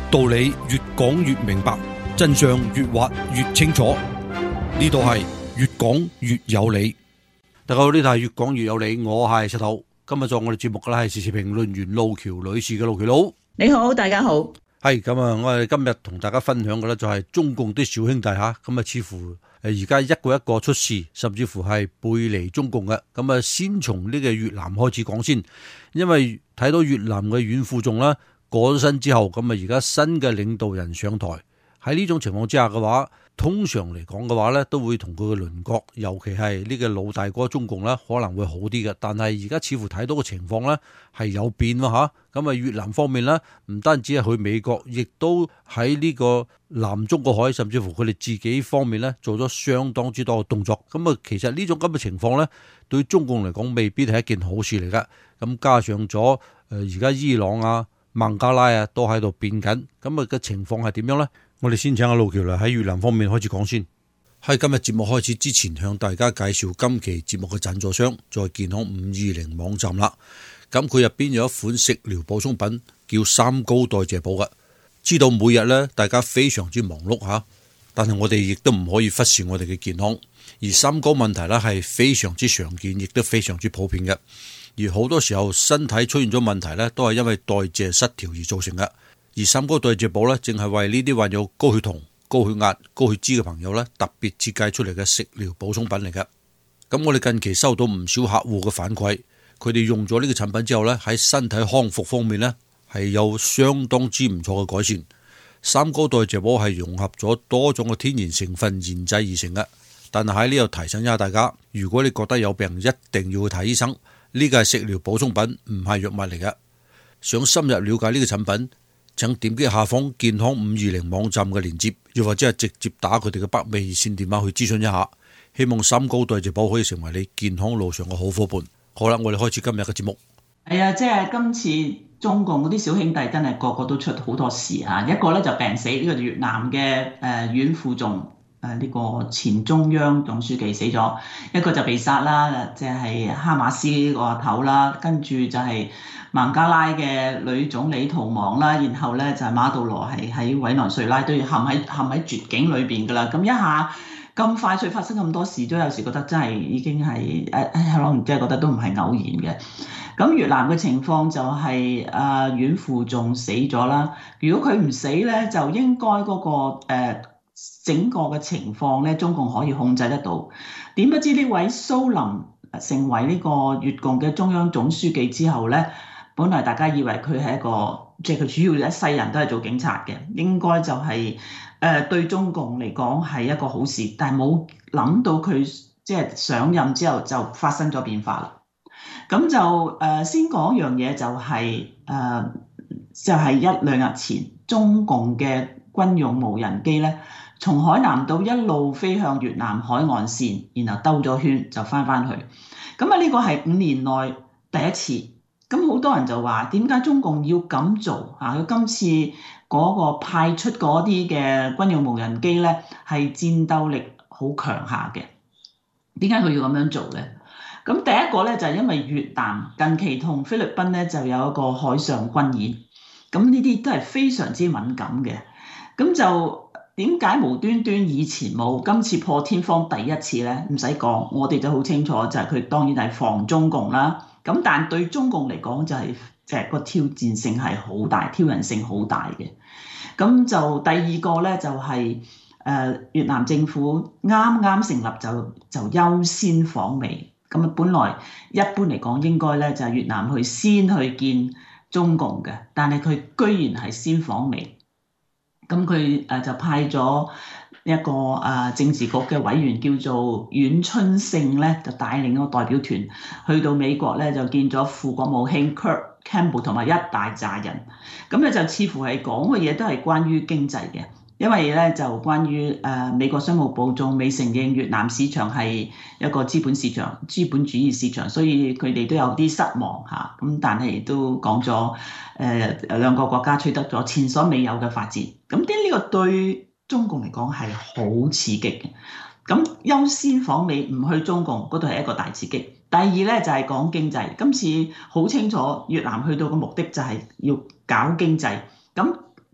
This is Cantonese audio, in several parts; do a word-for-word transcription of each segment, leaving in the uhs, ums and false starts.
道理越講越明白，真相越挖越清楚。呢度係越講越有理。大家好，呢度係越講越有理，我係石頭。今日做我哋節目嘅咧係時事評論員路橋女士嘅路橋佬。 你好，大家好。 係咁啊！我哋今日同大家分享嘅咧就係中共啲小兄弟吓，咁啊似乎誒而家一個一個出事，甚至乎係背離中共嘅。咁啊先從呢個越南開始講先，因為睇到越南嘅阮富仲啦過咗身之後，咁啊而家新嘅領導人上台，喺呢種情況之下嘅話，通常嚟講嘅話咧，都會同佢嘅鄰國，尤其係呢個老大哥中共咧，可能會好啲嘅。但係而家似乎睇到嘅情況咧係有變喎嚇。咁啊越南方面咧，唔單止係去美國，亦都喺呢個南中國海，甚至乎佢哋自己方面咧做咗相當之多嘅動作。咁啊其實呢種咁嘅情況咧，對中共嚟講未必係一件好事嚟㗎。咁加上咗誒而家伊朗啊、孟加拉啊都喺度變緊，咁啊嘅情況係點樣咧？我哋先請阿路橋嚟喺越南方面開始講先。喺今日節目開始之前，向大家介紹今期節目嘅贊助商，在健康五二零網站啦。咁佢入邊有一款食療補充品叫三高代謝補嘅。知道每日咧大家非常之忙碌吓，但係我哋亦都唔可以忽視我哋嘅健康。而三高問題咧係非常之常見，亦都非常之普遍嘅。而好多時候身體出現咗問題咧，都係因為代謝失調而造成嘅。而三高代謝補咧，正係為呢啲患有高血糖、高血壓、高血脂嘅朋友咧，特別設計出嚟嘅食療補充品嚟嘅。咁我哋近期收到唔少客戶嘅反饋，佢哋用咗呢個產品之後咧，喺身體康復方面咧，係有相當之唔錯嘅改善。三高代謝補係融合咗多種嘅天然成分研製而成嘅。但係喺呢度提醒一下大家，如果你覺得有病，一定要去睇醫生。呢個係食療補充品，唔係藥物嚟嘅。想深入了解呢個產品，請點擊下方健康五二零網站嘅連結，又或者係直接打佢哋嘅北美熱線電話去諮詢一下。希望三高代謝補可以成為你健康路上嘅好伙伴。好啦，我哋開始今日嘅節目。 係啊，即係今次中共嗰啲小兄弟真係個個都出好多事嚇。一個咧就病死，呢、這個越南嘅誒阮富仲誒呢個前中央總書記死咗，一個就被殺啦，即係哈馬斯個頭啦，跟住就係孟加拉嘅女總理逃亡啦，然後咧就係馬杜羅係喺委內瑞拉都要陷喺陷喺絕境裏邊噶啦。咁一下咁快脆發生咁多事，都有時覺得真係已經係誒誒，可能即係覺得都唔係偶然嘅。咁越南嘅情況就係阿阮富仲死咗啦。如果佢唔死咧，就應該嗰、那個、呃、整個嘅情況咧，中共可以控制得到。點不知呢位蘇林成為呢個越共嘅中央總書記之後咧，本來大家以為佢係一個，即係佢主要一世人都係做警察嘅，應該就係、是、誒、呃、對中共嚟講係一個好事，但係冇諗到佢即係上任之後就發生咗變化啦。咁就誒、呃、先講一樣嘢，就係、是、誒、呃、就係、是、一兩日前中共嘅軍用無人機咧，從海南島一路飛向越南海岸線，然後兜咗圈就翻返去。咁啊呢個係五年內第一次。咁好多人就話點解中共要咁做啊？佢今次嗰個派出嗰啲嘅軍用無人機咧，係戰鬥力好強下嘅。點解佢要咁樣做咧？咁第一個咧就係因為越南近期同菲律賓咧就有一個海上軍演，咁呢啲都係非常之敏感嘅。咁就點解無端端以前冇，今次破天荒第一次咧？唔使講，我哋就好清楚，就係佢當然係防中共啦。咁但對中共嚟講就係即係個挑戰性係好大，挑釁性好大嘅。咁就第二個咧就係、是、誒、呃、越南政府啱啱成立就就優先訪美。咁啊，本來一般嚟講應該咧就係越南去先去見中共嘅，但係佢居然係先訪美。咁佢誒就派咗一個誒政治局嘅委員叫做阮春勝咧，就帶領一個代表團去到美國咧，就見咗副國務卿 Kurt Campbell 同埋一大扎人。咁咧就似乎係講嘅嘢都係關於經濟嘅。因為咧就關於誒、呃、美國商務部仲未承認越南市場係一個資本市場、資本主義市場，所以佢哋都有啲失望嚇。咁但係都講咗誒兩個國家取得咗前所未有嘅發展。咁啲呢個對中共嚟講係好刺激嘅。咁優先訪美唔去中共嗰度係一個大刺激。第二咧就係、是、講經濟，今次好清楚越南去到嘅目的就係要搞經濟。咁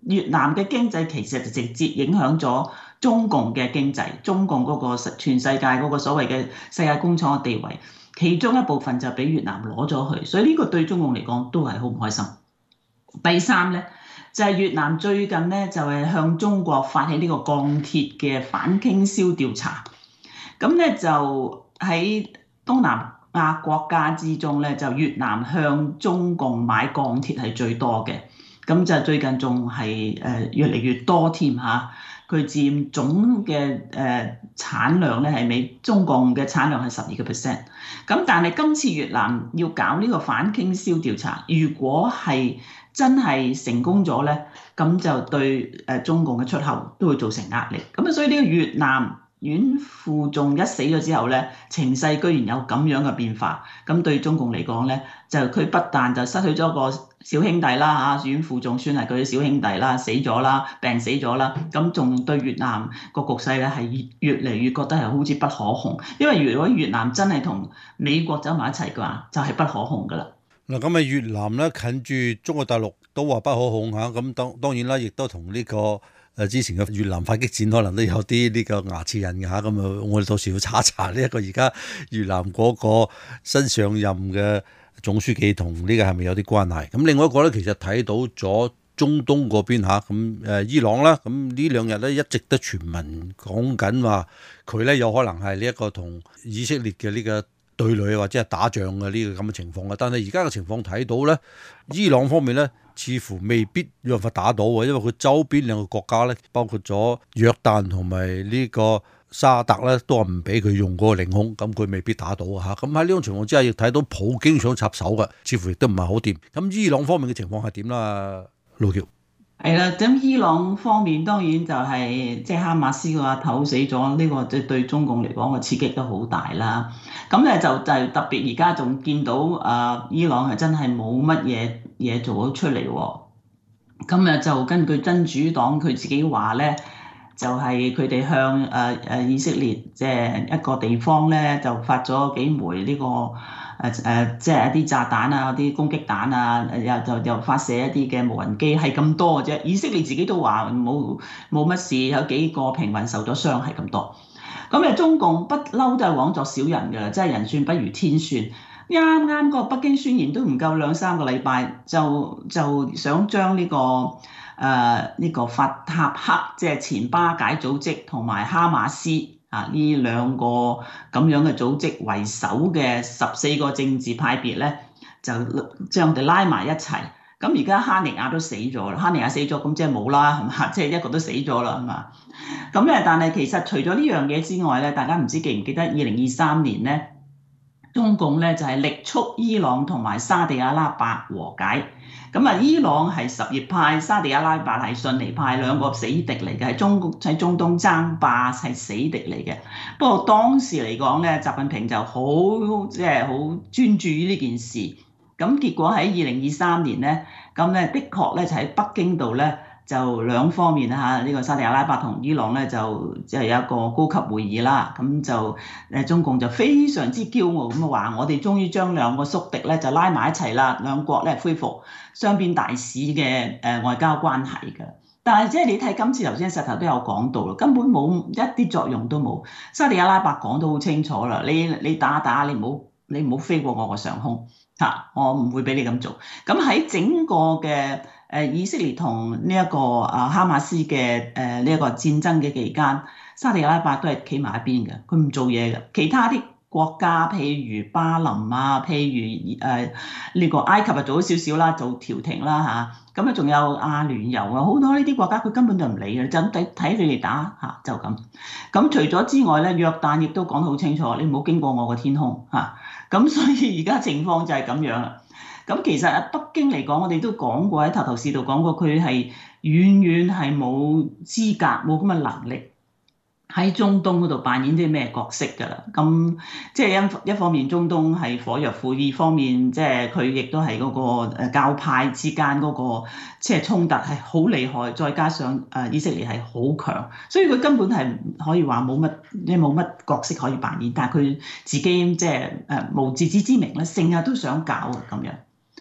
越南嘅經濟其實就直接影響咗中共嘅經濟，中共嗰個全世界嗰個所謂嘅世界工廠嘅地位，其中一部分就俾越南攞咗去，所以呢個對中共嚟講都係好唔開心。第三咧就係、是、越南最近咧就係、是、向中國發起呢個鋼鐵嘅反傾銷調查，咁咧就喺東南亞國家之中咧，就越南向中共買鋼鐵係最多嘅，咁就最近仲係誒越嚟越多添嚇，佢佔總嘅誒產量咧係比中共嘅產量係十二個 percent，咁但係今次越南要搞呢個反傾銷調查，如果係真係成功咗咧，咁就對誒中共嘅出口都會造成壓力。咁啊，所以呢個越南阮富仲一死咗之後咧，情勢居然有咁樣嘅變化。咁對中共嚟講咧，就佢不但就失去咗個小兄弟啦嚇，阮富仲算係佢嘅小兄弟啦，死咗啦，病死咗啦。咁仲對越南個局勢咧係越嚟越覺得係好似不可控。因為如果越南真係同美國走埋一齊嘅話，就係、是、不可控噶啦。 嗱，咁啊越南咧近住中國大陸都話不可控嚇，咁當當然啦，亦都同呢個誒之前嘅越南反擊戰可能都有啲呢個牙齒印嘅嚇，咁啊我哋到時要查一查呢一個而家越南嗰個新上任嘅總書記同呢個係咪有啲關係？咁另外一個咧，其實睇到咗中東嗰邊嚇，咁誒伊朗啦，咁呢兩日咧一直都傳聞講緊話佢咧有可能係呢一個同以色列嘅呢個對壘或者係打仗嘅呢個咁嘅情況嘅，但係而家嘅情況睇到咧，伊朗方面咧似乎未必有辦法打到喎，因為佢周邊兩個國家咧，包括咗約旦同埋呢個沙特咧，都係唔俾佢用嗰個領空，咁佢未必打到嚇。咁喺呢種情況之下，亦睇到普京想插手嘅，似乎亦都唔係好掂。咁伊朗方面嘅情況係點啦，路橋？ 係啦，咁伊朗方面當然就係即係哈馬斯個阿頭死咗，呢個即係對中共嚟講個刺激都好大啦。咁咧就就特別而家仲見到啊，伊朗係真係冇乜嘢嘢做咗出嚟喎。今日就根據真主黨佢自己話咧，就係佢哋向誒誒以色列即係一個地方咧，就發咗幾枚呢個。誒誒，即係一啲炸彈啊，啲攻擊彈啊，又就又發射一啲嘅無人機，係咁多嘅啫。以色列自己都話冇冇乜事，有幾個平民受咗傷，係咁多。咁誒，中共不嬲都係枉作小人㗎啦，即係人算不如天算。啱啱個北京宣言都唔夠兩三個禮拜，就就想將呢個誒呢個法塔赫，即係前巴解組織同埋哈馬斯。啊！呢兩個咁樣嘅組織為首嘅十四個政治派別咧，就將佢哋拉埋一齊。咁而家哈尼亞都死咗啦，哈尼亞死咗，咁即係冇啦，係嘛？即係一個都死咗啦，係嘛？咁咧，但係其實除咗呢樣嘢之外咧，大家唔知記唔記得二零二三年咧，中共咧就係力促伊朗同埋沙地阿拉伯和解。咁啊，伊朗係什葉派，沙地阿拉伯係遜尼派，兩個死敵嚟嘅，係中喺中東爭霸係死敵嚟嘅。不過當時嚟講咧，習近平就好即係好專注於呢件事。咁結果喺二零二三年咧，咁咧的確咧就喺北京度咧，就兩方面嚇，呢、這個沙地阿拉伯同伊朗咧就即係有一個高級會議啦。咁就誒中共就非常之驕傲咁話，我哋終於將兩個宿敵咧就拉埋一齊啦，兩國咧恢復雙邊大使嘅誒外交關係嘅。但係即係你睇今次頭先石頭都有講到啦，根本冇一啲作用都冇。沙地阿拉伯講得好清楚啦，你你打打你唔好你唔好飛過我個上空嚇，我唔會俾你咁做。咁喺整個嘅誒以色列同呢一個啊哈馬斯嘅誒呢一個戰爭嘅期間，沙地阿拉伯都係企埋一邊嘅，佢唔做嘢嘅。其他啲國家譬如巴林啊，譬如誒呢、呃這個埃及啊做咗少少啦，做調停啦嚇。咁啊仲有阿聯酋啊，好多呢啲國家佢根本就唔理嘅，就睇睇你哋打嚇就咁。咁除咗之外咧，約旦亦都講得好清楚，你唔好經過我個天空嚇。咁所以而家情況就係咁樣啦。咁其實啊，北京嚟講，我哋都講過喺頭頭是道講過，佢係遠遠係冇資格、冇咁嘅能力喺中東嗰度扮演啲咩角色㗎啦。咁即係一一方面，中東係火藥庫；二方面，即係佢亦都係嗰個誒教派之間嗰個即係衝突係好厲害，再加上誒以色列係好強，所以佢根本係可以話冇乜，即係冇乜角色可以扮演。但係佢自己即係誒無自知之明咧，成日都想搞啊咁樣。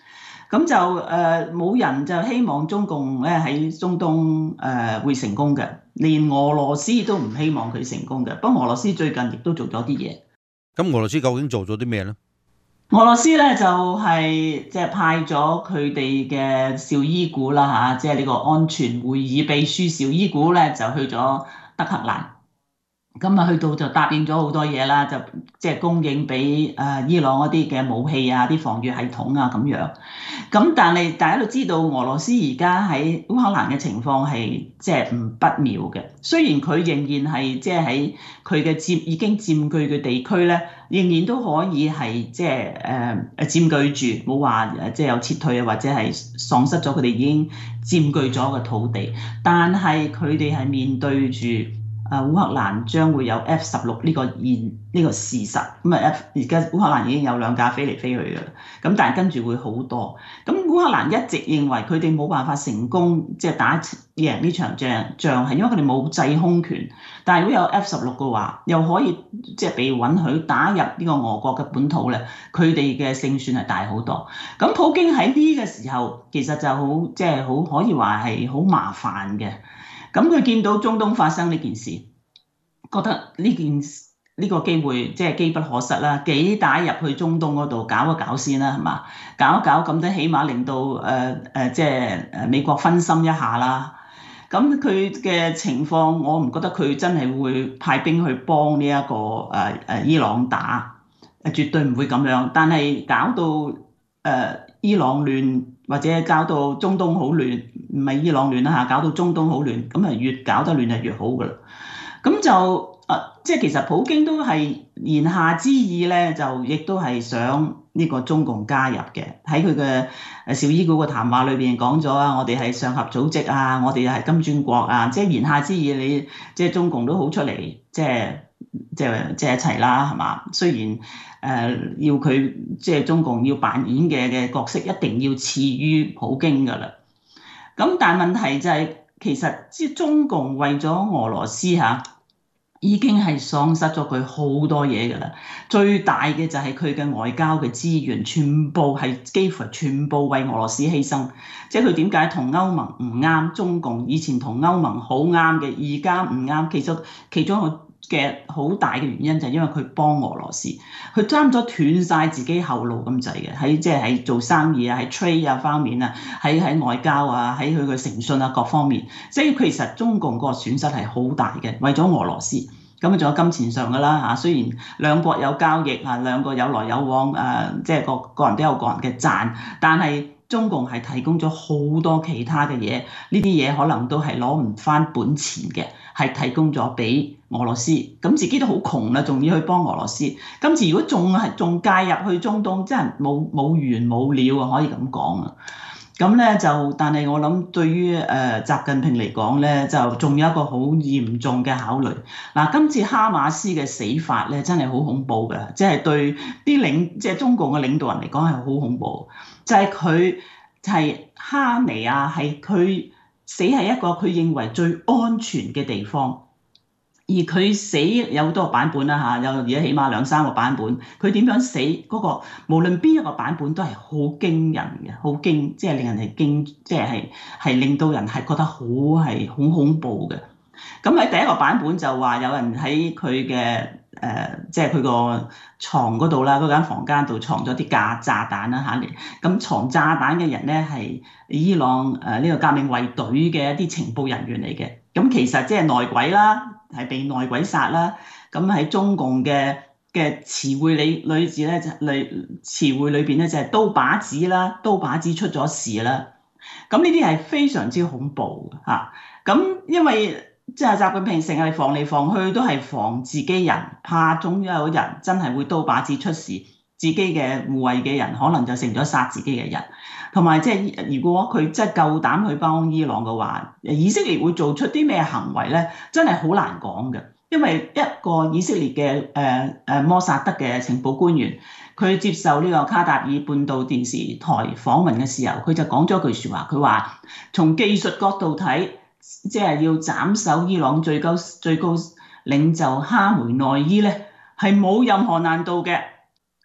咁就誒冇、呃、人就希望中共咧喺中東誒、呃、會成功嘅，連俄羅斯都唔希望佢成功嘅。不過俄羅斯最近亦都做咗啲嘢。 咁俄羅斯究竟做咗啲咩咧？ 俄羅斯咧就係即係派咗佢哋嘅紹伊古啦嚇，即係呢個安全會議秘書紹伊古咧就去咗德黑蘭。咁啊，去到就答應咗好多嘢啦，就即係供應俾誒伊朗嗰啲嘅武器啊、啲防禦系統啊咁樣。咁但係大家都知道，俄羅斯而家喺烏克蘭嘅情況係即係唔不妙嘅。雖然佢仍然係即係喺佢嘅佔已經佔據嘅地區咧，仍然都可以係即係誒誒佔據住，冇話誒即係有撤退啊，或者係喪失咗佢哋已經佔據咗嘅土地。但係佢哋係面對住啊！烏克蘭將會有 F 十六呢個現呢、呢個事實，咁啊 F 而家烏克蘭已經有兩架飛嚟飛去嘅啦，咁但係跟住會好多。咁烏克蘭一直認為佢哋冇辦法成功，即係打贏呢場仗，仗係因為佢哋冇制空權。但係如果有 F 十六嘅話，又可以即係被允許打入呢個俄國嘅本土咧，佢哋嘅勝算係大好多。咁普京喺呢個時候其實就好即係好可以話係好麻煩嘅。咁佢見到中東發生呢件事，覺得呢件呢、呢個機會即係機不可失啦，幾打入去中東嗰度搞一搞先啦，係嘛？搞一搞咁都起碼令到誒誒、呃、即係誒美國分心一下啦。咁佢嘅情況，我唔覺得佢真係會派兵去幫呢、呢、一個誒誒、呃、伊朗打，誒絕對唔會咁樣。但係搞到誒、呃、伊朗亂，或者搞到中東好亂，唔係伊朗亂啦嚇，搞到中東好亂，咁啊越搞得亂就越好噶啦。咁就誒、呃，即係其實普京都係言下之意咧，就亦都係想呢個中共加入嘅。喺佢嘅誒紹伊古嘅談話裏邊講咗啊，我哋係上合組織啊，我哋係金磚國啊，即係言下之意，你即係中共都好出嚟，即係即係即係一齊啦，係嘛？雖然誒、呃、要佢即係中共要扮演嘅嘅角色，一定要次於普京噶啦。咁但係問題就係、是。其實即係中共為咗俄羅斯嚇，已經係喪失咗佢好多嘢㗎啦。最大嘅就係佢嘅外交嘅資源，全部係幾乎係全部為俄羅斯犧牲。即係佢點解同歐盟唔啱？中共以前同歐盟好啱嘅，而家唔啱。其實其中一個嘅好大嘅原因就係因為佢幫俄羅斯，佢差唔多斷晒自己後路咁滯嘅，喺即係喺做生意啊，喺 trade 啊方面啊，喺喺外交啊，喺佢嘅誠信啊各方面，即係其實中共個損失係好大嘅，為咗俄羅斯。咁啊，仲有金錢上㗎啦嚇，雖然兩國有交易啊，兩個有來有往，誒，即係個個人都有個人嘅賺，但係中共係提供咗好多其他嘅嘢，呢啲嘢可能都係攞唔返本錢嘅，係提供咗俾俄羅斯，咁自己都好窮啦，仲要去幫俄羅斯。今次如果仲係仲介入去中東，真係冇冇完冇了啊，可以咁講啊。咁咧就，但係我諗對於誒習近平嚟講咧，就仲有一個好嚴重嘅考慮。嗱，今次哈馬斯嘅死法咧，真係好恐怖嘅，即係對啲領即係中共嘅領導人嚟講係好恐怖。就係佢係哈尼亞，係佢死喺一個佢認為最安全嘅地方。而佢死有好多個版本啦嚇，有而家起碼兩三個版本。佢點樣死嗰、那個，無論邊一個版本都係好驚人嘅，好驚，即係令人哋驚，即係係係令到人係覺得好係好恐怖嘅。咁喺第一個版本就話有人喺佢嘅誒，即係佢個床嗰度啦，嗰間房間度藏咗啲炸炸彈啦嚇。咁藏炸彈嘅人咧係伊朗誒呢個革命衛隊嘅一啲情報人員嚟嘅。咁其實即係內鬼啦。係被內鬼殺啦，咁喺中共嘅嘅詞彙裏裏字咧就裏詞彙裏邊咧就係刀把子啦，刀把子出咗事啦，咁呢啲係非常之恐怖嘅嚇。咁因為即係習近平成日防嚟防去都係防自己人，怕總有人真係會刀把子出事，自己嘅護衛嘅人可能就成咗殺自己嘅人。同埋即係如果佢真係夠膽去幫伊朗嘅話，以色列會做出啲咩行為咧？真係好難講嘅，因為一個以色列嘅誒誒摩薩德嘅情報官員，佢接受呢個卡塔爾半島電視台訪問嘅時候，佢就講咗句説話，佢話從技術角度睇，即係要斬首伊朗最高最高領袖哈梅內伊咧，係冇任何難度嘅。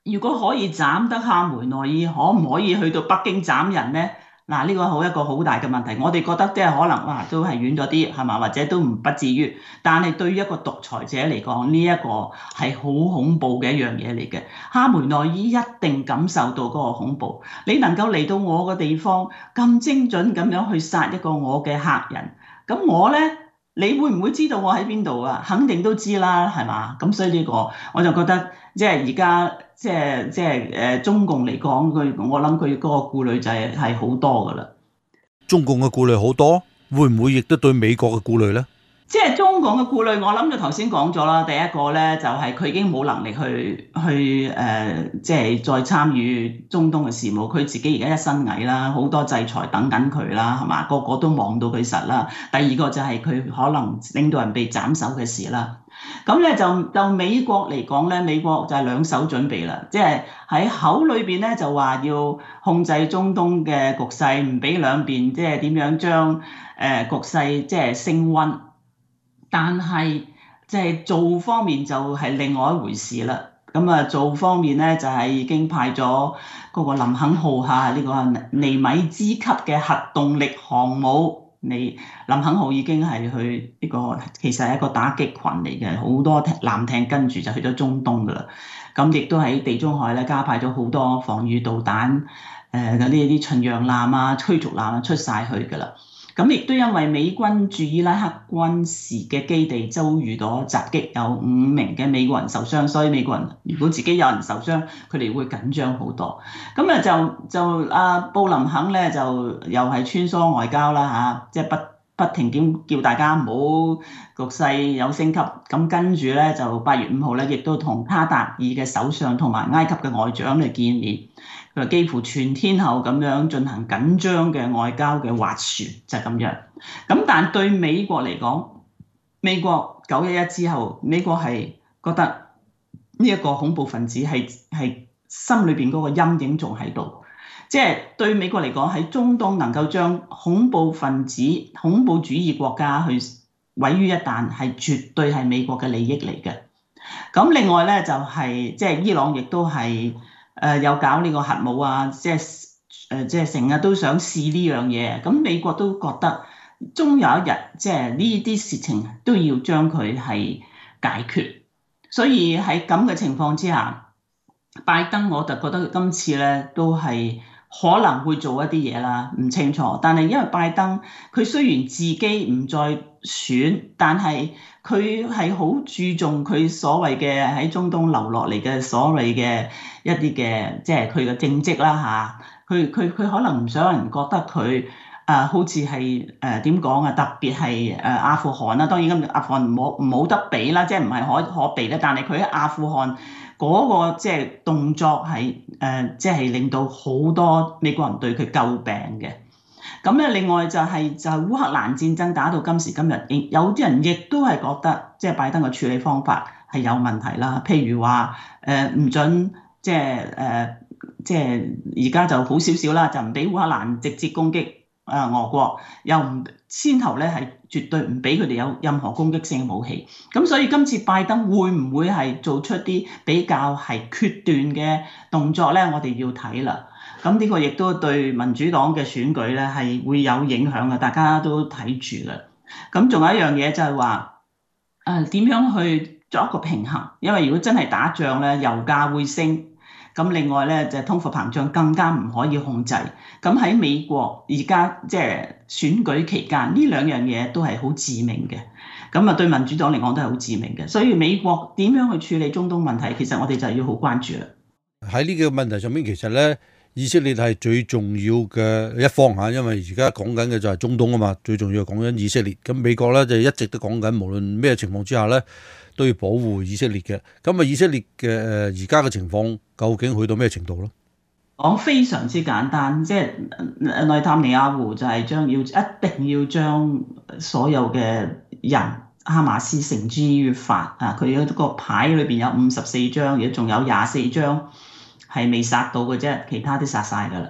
如果可以斬得下梅內爾，可唔可以去到北京斬人呢？嗱，呢個好一個好大嘅問題。我哋覺得即係可能哇，都係遠咗啲係嘛，或者都唔不至於。但係對於一個獨裁者嚟講，呢一個係好恐怖嘅一樣嘢嚟嘅。哈梅內爾一定感受到嗰個恐怖。你能夠嚟到我個地方咁精準咁樣去殺一個我嘅客人，咁我呢？你會唔會知道我喺邊度啊？肯定都知啦，係嘛？咁所以呢個我就覺得，即係而家即係即係誒中共嚟講，佢我諗佢嗰個顧慮就係係好多噶啦。 中共嘅顧慮好多，會唔會亦都對美國嘅顧慮咧？ 即係中共嘅顧慮，我諗就頭先講咗啦。第一個咧就係佢已經冇能力去去誒、呃，即係再參與中東嘅事務。佢自己而家一身蟻啦，好多制裁等緊佢啦，係嘛？個個都望到佢實啦。第二個就係佢可能領導人被斬首嘅事啦。咁咧就就美國嚟講咧，美國就係兩手準備啦，即係喺口裏邊咧就話要控制中東嘅局勢，唔俾兩邊即係點樣將誒、呃、局勢即係升溫。但係即係做方面就係另外一回事啦。咁啊做方面咧就係已經派咗嗰個林肯號下呢個尼米茲級嘅核動力航母，你林肯號已經係去呢個其實係一個打擊群嚟嘅，好多艦艇跟住就去咗中東噶啦。咁亦都喺地中海咧加派咗好多防禦導彈誒嗰啲啲巡洋艦啊、驅逐艦啊出晒去噶啦。咁亦都因為美軍駐伊拉克軍事嘅基地遭遇到襲擊，有五名嘅美國人受傷，所以美國人如果自己有人受傷，佢哋會緊張好多。咁啊就就阿布林肯咧就又係穿梭外交啦嚇，即係不不停點叫大家唔好局勢有升級。咁跟住咧就八月五號咧，亦都同卡達爾嘅首相同埋埃及嘅外長嚟見面。佢幾乎全天候咁樣進行緊張嘅外交嘅斡旋，就係咁樣。咁但對美國嚟講，美國九一一之後，美國係覺得呢一個恐怖分子係係心裏邊嗰個陰影仲喺度。即係對美國嚟講，喺中東能夠將恐怖分子、恐怖主義國家去毀於一旦，係絕對係美國嘅利益嚟嘅。咁另外咧就係即係伊朗亦都係。誒、呃、有搞呢個核武啊，即係誒即係成日都想試呢樣嘢，咁美國都覺得終有一日，即係呢啲事情都要將佢係解決，所以喺咁嘅情況之下，拜登我就覺得今次咧都係可能會做一啲嘢啦，唔清楚，但係因為拜登佢雖然自己唔再選，但係佢係好注重佢所謂嘅喺中東流落嚟嘅所謂嘅一啲嘅即係佢嘅政績啦嚇，佢佢佢可能唔想人覺得佢啊、呃、好似係誒點講啊，特別係誒阿富汗啦，當然今日阿富汗冇冇得比啦，即係唔係可可比咧，但係佢喺阿富汗嗰個即係動作係誒即係令到好多美國人對佢詬病嘅。咁咧，另外就係就係烏克蘭戰爭打到今時今日，有啲人亦都係覺得即係拜登嘅處理方法係有問題啦。譬如話誒唔準即係誒即係而家就好少少啦，就唔俾烏克蘭直接攻擊啊俄國，又唔先頭咧係絕對唔俾佢哋有任何攻擊性武器。咁所以今次拜登會唔會係做出啲比較係決斷嘅動作咧？我哋要睇啦。咁呢個亦都對民主黨嘅選舉咧係會有影響嘅，大家都睇住啦。咁仲有一樣嘢就係話，誒點樣去作一個平衡？因為如果真係打仗咧，油價會升，咁另外咧就係通貨膨脹更加唔可以控制。咁喺美國而家即係選舉期間，呢兩樣嘢都係好致命嘅。咁啊對民主黨嚟講都係好致命嘅。所以美國點樣去處理中東問題，其實我哋就要好關注啦。 喺呢個問題上面，其實咧。以色列係最重要嘅一方嚇，因為而家講緊嘅就係中東啊嘛，最重要係講緊以色列。咁美國咧就一直都講緊，無論咩情況之下咧，都要保護以色列嘅。咁啊，以色列嘅誒而家嘅情況究竟去到咩程度咧？ 講非常之簡單，即係內塔尼亞胡就係將要一定要將所有嘅人哈馬斯繩之於法啊！佢有個牌裏邊有五十四張，而家仲有廿四張。係未殺到嘅啫，其他都殺晒㗎啦。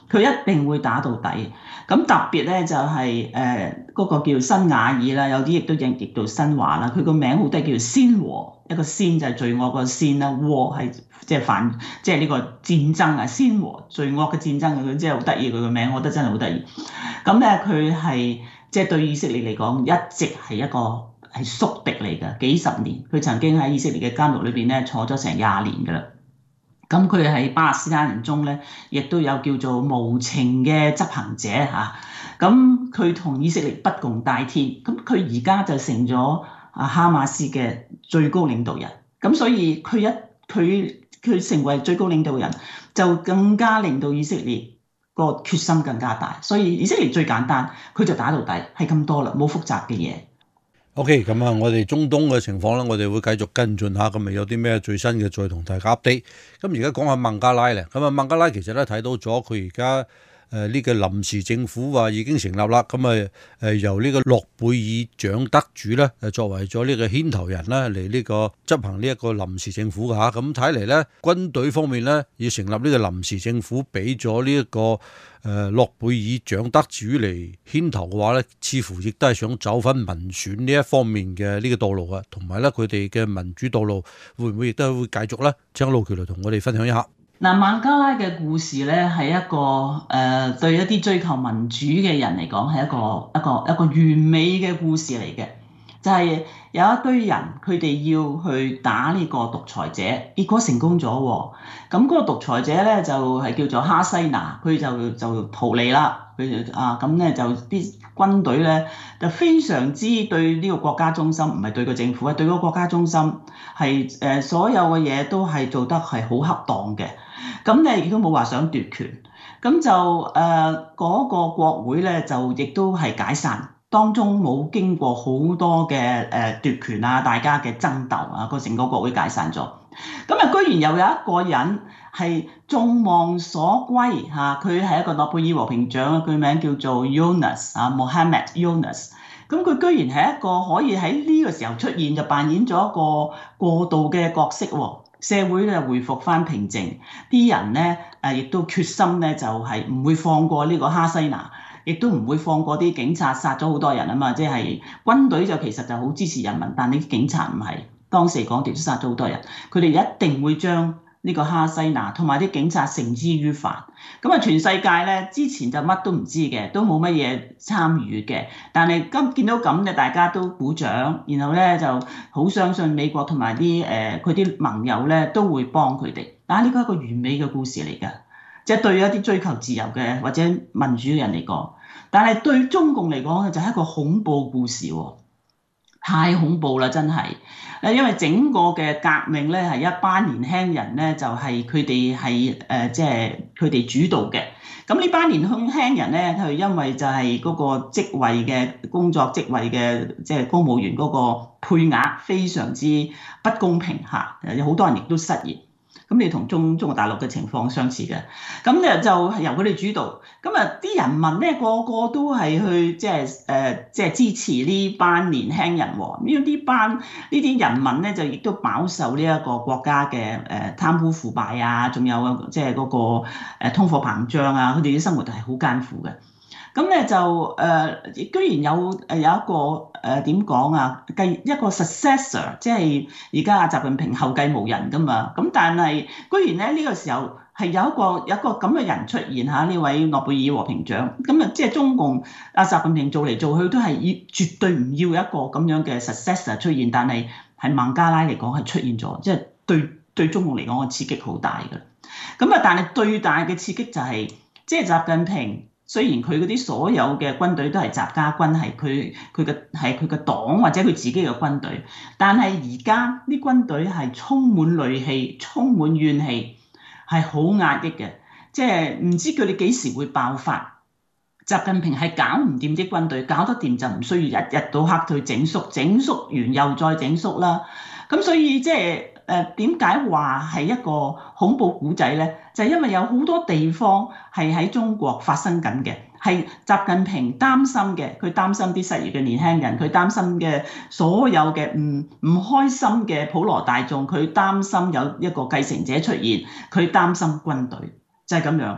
佢一定會打到底。咁特別咧就係誒嗰個叫新雅爾啦，有啲亦都譯譯做新華啦。佢個名好得意，叫先和，一個先就係罪惡個先啦，和係即係反即係呢個戰爭啊，先和罪惡嘅戰爭，佢真係好得意，佢個名我覺得真係好得意。咁咧佢係即係對以色列嚟講一直係一個係宿敵嚟㗎，幾十年。佢曾經喺以色列嘅監獄裏邊咧坐咗成廿年㗎啦。咁佢喺巴勒斯坦人中咧，亦都有叫做無情嘅執行者嚇。咁佢同以色列不共戴天。咁佢而家就成咗啊哈馬斯嘅最高領導人。咁所以佢一佢佢成為最高領導人，就更加令到以色列個決心更加大。所以以色列最簡單，佢就打到底，係咁多啦，冇複雜嘅嘢。 OK，咁啊，我哋中東嘅情況咧，我哋會繼續跟進下，咁咪有啲咩最新嘅再同大家 update。咁而家講下孟加拉咧，咁啊孟加拉其實咧睇到咗佢而家誒呢個臨時政府話已經成立啦，咁啊誒由呢個諾貝爾獎得主咧誒作為咗呢個牽頭人啦嚟呢個執行呢一個臨時政府嘅嚇。咁睇嚟咧軍隊方面咧要成立呢個臨時政府，俾咗呢一個誒諾貝爾獎得主嚟牽頭嘅話咧，似乎亦都係想走翻民選呢一方面嘅呢個道路啊，同埋咧佢哋嘅民主道路會唔會亦都會繼續咧？請路橋嚟同我哋分享一下。 嗱，孟加拉嘅故事咧係一個誒、呃、對一啲追求民主嘅人嚟講係一個一個一個完美嘅故事嚟嘅，就係、是、有一堆人佢哋要去打呢個獨裁者，結果成功咗喎。咁嗰個獨裁者咧就係、是、叫做哈西娜，佢就就逃離啦。佢就啊咁咧就啲軍隊咧就非常之對呢個國家忠心，唔係對個政府，係對個國家忠心，係誒、呃、所有嘅嘢都係做得係好恰當嘅。咁咧亦都冇話想奪權，咁就誒嗰、呃那個國會咧就亦都係解散，當中冇經過好多嘅誒、呃、奪權啊，大家嘅爭鬥啊，個成個國會解散咗。咁啊，居然又有一個人係眾望所歸嚇，佢、啊、係一個諾貝爾和平獎，佢名叫做 Yunus 啊 Mohammed Yunus。咁佢居然係一個可以喺呢個時候出現，就扮演咗一個過渡嘅角色喎。社會咧回復翻平靜，啲人咧誒亦都決心咧就係唔會放過呢個哈西娜，亦都唔會放過啲警察殺咗好多人啊嘛，即係軍隊就其實就好支持人民，但係啲警察唔係，當時港鐵都殺咗好多人，佢哋一定會將呢個哈西娜同埋啲警察繩之於法。咁啊，全世界咧之前就乜都唔知嘅，都冇乜嘢參與嘅。但係今見到咁嘅，大家都鼓掌，然後咧就好相信美國同埋啲誒佢啲盟友咧都會幫佢哋。但係呢個係一個完美嘅故事嚟㗎，即係對一啲追求自由嘅或者民主嘅人嚟講。但係對中共嚟講就係一個恐怖故事喎。太恐怖啦！真係，誒，因為整個嘅革命咧係一班年輕人咧，就係佢哋係誒，即係佢哋主導嘅。咁呢班年輕人咧，佢因為就係嗰個職位嘅工作職位嘅，即係公務員嗰個配額非常之不公平嚇，有好多人亦都失業。咁你同中中國大陸嘅情況相似嘅，咁咧就由佢哋主導，咁啊啲人民咧個個都係去即係誒即係支持呢班年輕人喎，呢呢班呢啲人民咧就亦都飽受呢一個國家嘅誒貪污腐敗啊，仲有即係嗰個誒通貨膨脹啊，佢哋啲生活係好艱苦嘅。咁咧就誒、呃，居然有誒有一個誒點講啊，繼一個 successor， 即係而家阿習近平後繼無人噶嘛。咁但係居然咧呢、這個時候係有一個有一個咁嘅人出現嚇，呢位諾貝爾和平獎。咁啊，即係中共阿習近平做嚟做去都係要絕對唔要一個咁樣嘅 successor 出現，但係喺孟加拉嚟講係出現咗，即係對對中共嚟講個刺激好大㗎。咁啊，但係最大嘅刺激就係、是、即係習近平。雖然佢嗰啲所有嘅軍隊都係習家軍，係佢佢嘅係佢嘅黨或者佢自己嘅軍隊，但係而家啲軍隊係充滿戾氣、充滿怨氣，係好壓抑嘅，即係唔知佢哋幾時會爆發。習近平係搞唔掂啲軍隊，搞得掂就唔需要日日到黑去整肅，整肅完又再整肅啦。咁所以即係。誒點解話係一個恐怖故仔咧？就係、是、因為有好多地方係喺中國發生緊嘅，係習近平擔心嘅，佢擔心啲失業嘅年輕人，佢擔心嘅所有嘅唔唔開心嘅普羅大眾，佢擔心有一個繼承者出現，佢擔心軍隊，就係、是、咁樣。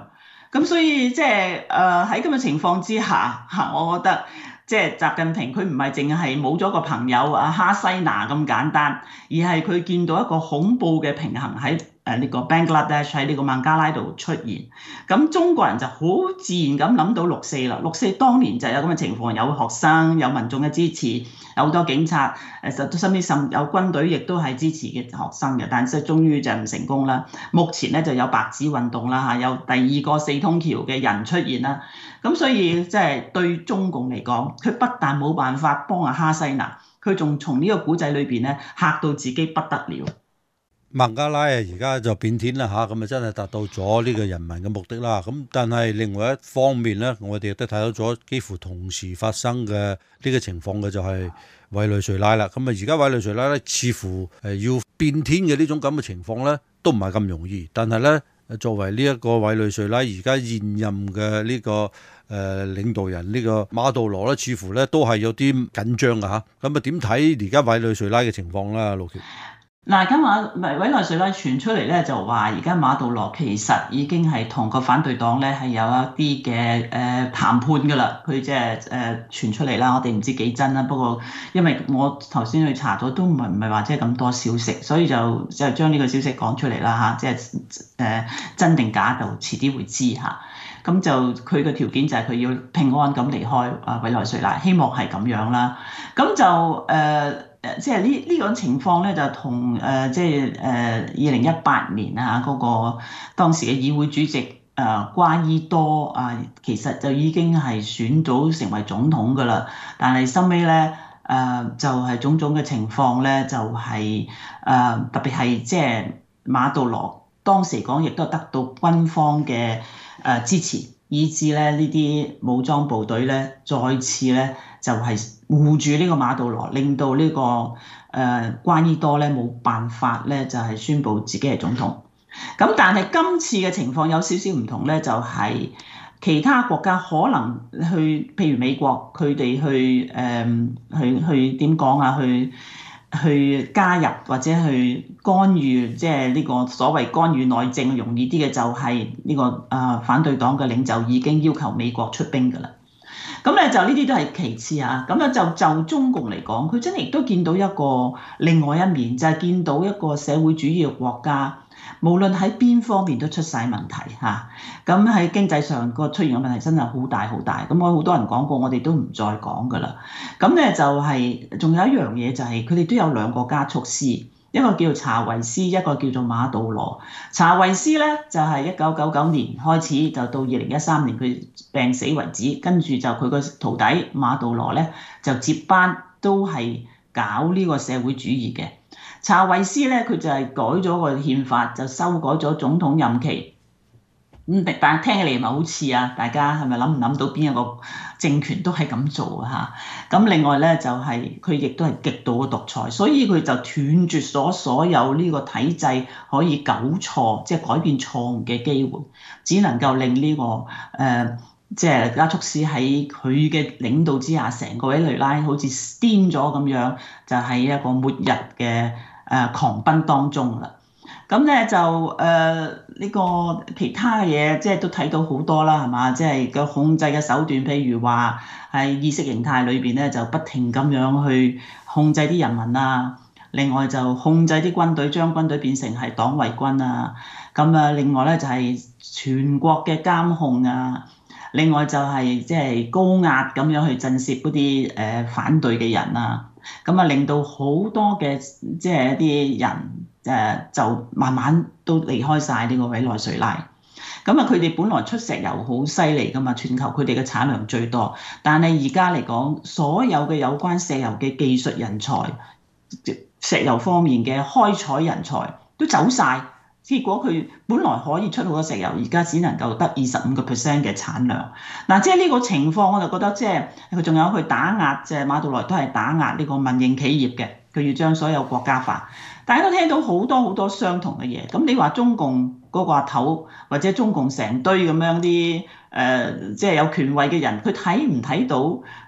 咁所以即係誒喺咁嘅情況之下嚇，我覺得即係習近平佢唔係淨係冇咗個朋友啊哈西娜咁簡單，而係佢見到一個恐怖嘅平衡喺誒呢個 Bangladesh 喺呢個孟加拉度出現。咁中國人就好自然咁諗到六四啦，六四當年就有咁嘅情況，有學生有民眾嘅支持，有好多警察誒甚甚至甚有軍隊亦都係支持嘅學生嘅，但係終於就唔成功啦。目前咧就有白紙運動啦嚇，有第二個四通橋嘅人出現啦。咁所以即係對中共嚟講，佢不但冇辦法幫阿哈西娜，佢仲從呢個古仔裏邊咧嚇到自己不得了。 孟加拉啊，而家就變天啦嚇，咁啊真係達到咗呢個人民嘅目的啦。咁但係另外一方面咧，我哋亦都睇到咗幾乎同時發生嘅呢個情況嘅就係委內瑞拉啦。咁啊而家委內瑞拉咧，似乎誒要變天嘅呢種咁嘅情況咧，都唔係咁容易。但係咧，作為呢一個委內瑞拉而家現任嘅呢個誒領導人呢個馬杜羅咧，似乎咧都係有啲緊張嘅嚇。咁啊點睇而家委內瑞拉嘅情況啦，陸橋？ 嗱，今日委內瑞拉傳出嚟咧，就話而家馬杜羅其實已經係同個反對黨咧係有一啲嘅誒談判㗎啦。佢即係誒傳出嚟啦，我哋唔知幾真啦。不過因為我頭先去查咗，都唔係唔係話即係咁多消息，所以就就將呢個消息講出嚟啦嚇。即係誒真定假就遲啲會知嚇。咁就佢嘅條件就係佢要平安咁離開啊委內瑞拉，希望係咁樣啦。咁就誒。呃誒即係呢呢種情況咧，就同誒、呃、即係誒二零一八年啊嗰、那個當時嘅議會主席誒、呃、瓜伊多啊、呃，其實就已經係選到成為總統㗎啦。但係收尾咧誒就係、是、種種嘅情況咧，就係、是、誒、呃、特別係即係馬杜羅當時講，亦都得到軍方嘅誒、呃、支持，以致咧呢啲武裝部隊咧再次咧就係、是。護住呢個馬杜羅，令到呢、這個誒、呃、瓜伊多咧冇辦法咧，就係、是、宣布自己係總統。咁但係今次嘅情況有少少唔同咧，就係、是、其他國家可能去，譬如美國佢哋去誒、呃、去去點講啊，去去加入或者去干預，即係呢個所謂干預內政容易啲嘅，就係呢、這個啊、呃、反對黨嘅領袖已經要求美國出兵㗎啦。咁咧就呢啲都係其次嚇，咁咧就就中共嚟講，佢真係亦都見到一個另外一面，就係、是、見到一個社會主義嘅國家，無論喺邊方面都出晒問題嚇。咁喺經濟上個出現嘅問題真係好大好大。咁我好多人講過，我哋都唔再講㗎啦。咁咧就係、是、仲有一樣嘢就係佢哋都有兩個加速師。一個叫做查維斯，一個叫做馬杜羅。查維斯咧就係一九九九年開始，就到二零一三年佢病死為止，跟住就佢個徒弟馬杜羅咧就接班，都係搞呢個社會主義嘅。查維斯咧佢就係改咗個憲法，就修改咗總統任期。咁但係聽起嚟咪好似啊？大家係咪諗唔諗到邊一個政權都係咁做啊？嚇！咁另外咧就係佢亦都係極度嘅獨裁，所以佢就斷絕咗所有呢個體制可以糾錯，即係改變錯誤嘅機會，只能夠令呢個誒即係加速師喺佢嘅領導之下，成個委內瑞拉好似癲咗咁樣，就喺一個末日嘅誒狂奔當中啦。咁咧就誒呢、呃這個其他嘅嘢，即係都睇到好多啦，係嘛？即係個控制嘅手段，譬如話喺意識形態裏邊咧，就不停咁樣去控制啲人民啊。另外就控制啲軍隊，將軍隊變成係黨衛軍啊。咁啊，另外咧就係、是、全國嘅監控啊。另外就係即係高壓咁樣去震懾嗰啲誒反對嘅人啊。咁啊，令到好多嘅即係一啲人。誒就慢慢都離開晒呢個委內瑞拉，咁啊佢哋本來出石油好犀利㗎嘛，全球佢哋嘅產量最多，但係而家嚟講，所有嘅有關石油嘅技術人才、石油方面嘅開採人才都走晒，結果佢本來可以出好多石油，而家只能夠得二十五個 percent 嘅產量。嗱，即係呢個情況，我就覺得即係佢仲有去打壓，即係馬杜羅都係打壓呢個民營企業嘅，佢要將所有國家化。大家都聽到好多好多相同嘅嘢，咁你話中共嗰個阿頭或者中共成堆咁樣啲誒，即係有權位嘅人，佢睇唔睇到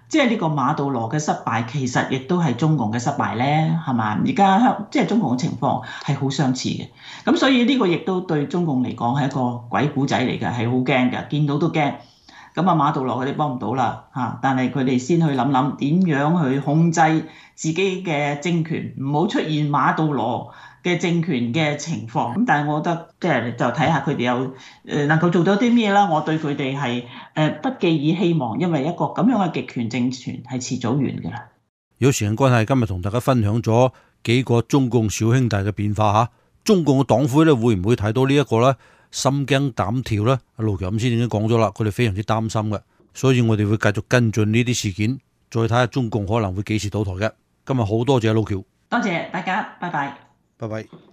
即係呢個馬杜羅嘅失敗，其實亦都係中共嘅失敗咧，係嘛？而家香即係中共嘅情況係好相似嘅，咁所以呢個亦都對中共嚟講係一個鬼故仔嚟嘅，係好驚嘅，見到都驚。咁啊，馬杜羅佢哋幫唔到啦嚇，但係佢哋先去諗諗點樣去控制自己嘅政權，唔好出現馬杜羅嘅政權嘅情況。咁但係我覺得即係就睇下佢哋有誒能夠做到啲咩啦。我對佢哋係誒不寄以希望，因為一個咁樣嘅極權政權係遲早完㗎啦。 有時間關係，今日同大家分享咗幾個中共小兄弟嘅變化嚇。中共嘅黨魁咧會唔會睇到呢一個咧？心驚膽跳咧，阿盧強先已經講咗啦，佢哋非常之擔心嘅，所以我哋會繼續跟進呢啲事件，再睇下中共可能會幾時倒台嘅。今日好多謝盧強， 多謝大家，拜拜， 拜拜。